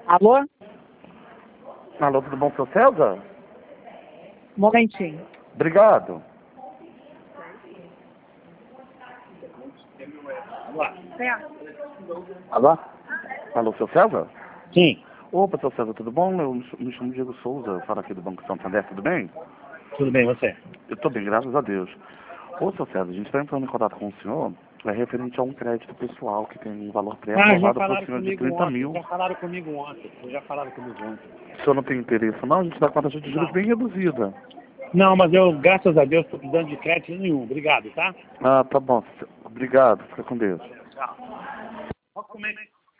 Alô? Alô, tudo bom, seu César? Um momentinho. Obrigado. Alô? Alô, seu César? Sim, Opa, seu César, tudo bom? Eu me chamo Diego Souza, falo aqui do Banco Santander, tudo bem? tudo bem, você? Eu tô bem, graças a Deus. Ô, seu César, a gente está entrando em contato com o senhor, referente a um crédito pessoal que tem um valor Já pré-aprovado para falaram o senhor de comigo 30 ontem, mil. já falaram comigo ontem, já falaram comigo ontem. O senhor não tem interesse, não? A gente dá com a taxa de juros Não. bem reduzida. Não, mas eu, graças a Deus, estou precisando de crédito nenhum. Obrigado, tá? Ah, tá bom. Obrigado, fica com Deus. Olha como é que